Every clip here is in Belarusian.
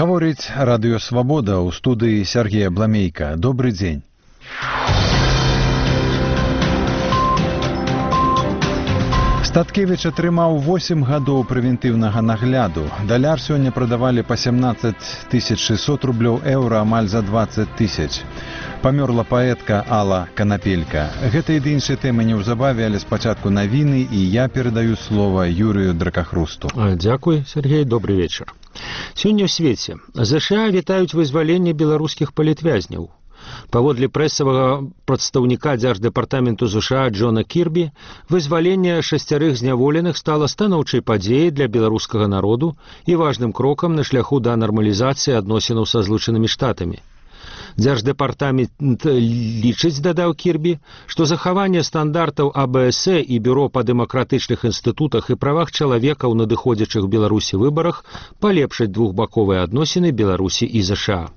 Гаворыць радыё «Свабода» ў студыі Сергея Бламейка. Добры дзень. Статкевіч атрымаў 8 гадоў прэвентыўнага нагляду. Даляр сёння прадавалі па 17 600 рублёў, еўра амаль за 20 000. Памёрла паэтка Алла Канапелька. Гэта і іншыя тэмы неўзабаве, але спачатку навіны, і я перадаю слова Юрыю Дракахрусту. Дзякуй, Сергей, добрый вечар. Сёння ў свеце ЗША вітаюць вызваленне беларускіх палітвязняў. Паводле прэсавага прадстаўніка дзярждэпартаменту ЗША Джона Кірбі, вызваленне 6 зняволеных стала станоўчай падзеяй для беларускага народу і важным крокам на шляху да нармалізацыі адносінаў са Злучанымі Штатамі. Дзярждэпартамент лічыць, дадаў Кірбі, што захаванне стандартаў АБС і Бюро па дэмакратычных інстытутах і правах чалавека ў надыходзячых Беларусі выбарах палепшаць двухбаковыя адносіны Беларусі і ЗША.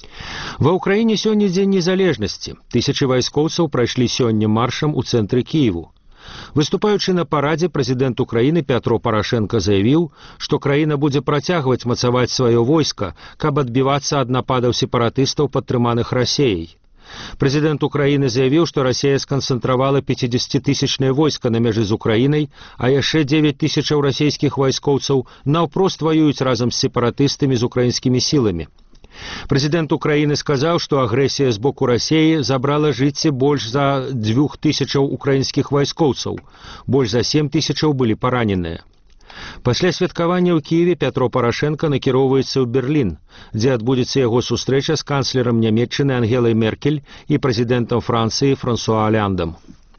Ва ўкраіне сёння дзень незалежнасці. Тысячы вайскоўцаў прайшлі сёння маршам у цэнтры Кіеву. Выступаючы на парадзе, прэзідэнт Украіны Пятро Парашенко заявіў, што краіна будзе працягваць мацаваць сваё войска, каб адбівацца ад нападаў сепаратыстаў, падтрыманых Расеяй. Прэзідэнт Украіны заявіў, што Расея сканцэнтравала 50-тысячнае войска на мяжы з Украінай, а яшчэ 9 000 расейскіх вайскоўцаў наўпрост ваююць разам з сепаратыстамі з украінскімі сіламі. Прэзідэнт Украіны сказаў, што агрэсія з боку Расеі забрала жыцці больш за 2000 украінскіх вайскоўцаў, больш за 7000 былі параненыя. Пасля святкавання ў Кіеве Пятро Парашенко накіроўваецца ў Берлін, дзе адбудзецца яго сустрэча з канцлерам Нямецчыны Ангелай Меркель і прэзідэнтам Францыі Франсуа Оляндам.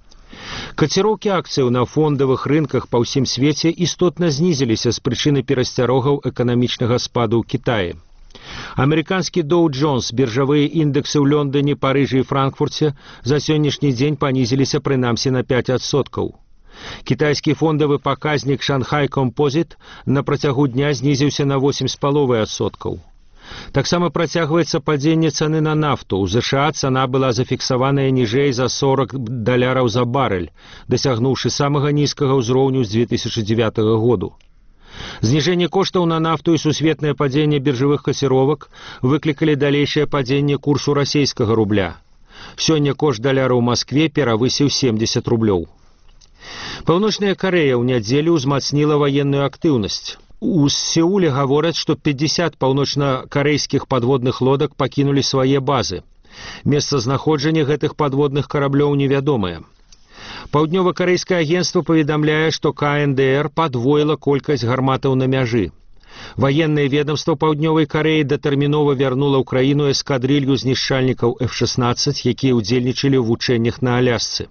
Каціроўкі акцыяў на фондавых рынках па ўсім свеце істотна знізіліся з прычыны перасцярогаў эканамічнага спаду ў Кітаі. Амерыканскі Доу Джонс, біржавыя індэксы ў Лондоне, Парыжы і Франкфурце за сённяшні дзень панізіліся прынамсі на 5%. Кітайскі фондавы паказнік Шанхай Композіт на працягу дня знізіўся на 8,5%. Таксама працягваецца падзенне цаны на нафту. У ЗША цана была зафіксаваная ніжэй за $40 за барэль, дасягнуўшы самага нізкага ўзроўню з 2009 году. Зніжэнне коштаў на нафту і сусветнае падзенне біржавых каціровак выклікалі далейшае падзенне курсу расейскага рубля. Сёння кошт даляра ў Маскве перавысіў 70 рублёў. Паўночная Карэя ў нядзелю ўзмацніла ваенную актыўнасць. У Сеуле гавораць, што 50 паўночна-карэйскіх падводных лодак пакінулі свае базы. Месцазнаходжанне гэтых падводных караблёў невядомае. Паўднёва-карэйскае агенцтва паведамляе, што КНДР падвоіла колькасць гарматаў на мяжы. Ваеннае ведамства Паўднёвай Карэі датэрмінова вярнула ў краіну эскадрылью знішчальнікаў F-16, якія ўдзельнічалі ў вучэннях на Алясцы.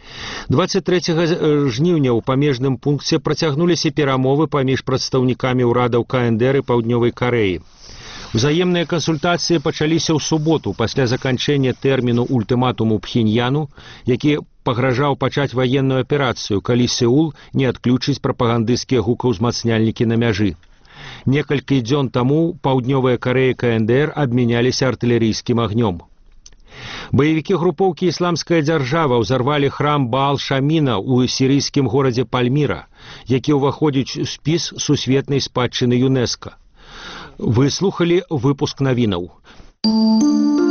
23 жніўня ў памежным пункце працягнуліся перамовы паміж прадстаўнікамі ўрадаў КНДР і Паўднёвай Карэі. Узаемныя кансультацыі пачаліся ў суботу пасля заканчэння тэрміну ультыматуму Пхеньяну, які пагражаў пачаць ваенную аперацыю, калі Сеул не адключыць прапагандысцкія гукаўзмацняльнікі на мяжы. Некалькі дзён таму Паўднёвая Карэя і КНДР абмяняліся артылерыйскім агнём. Баевікі групоўкі «Ісламская дзяржава» ўзарвалі храм Баал-Шаміна ў сірыйскім горадзе Пальміра, які ўваходзіць у спіс сусветнай спадчыны ЮНЕСКО. Вы слухалі выпуск навінаў.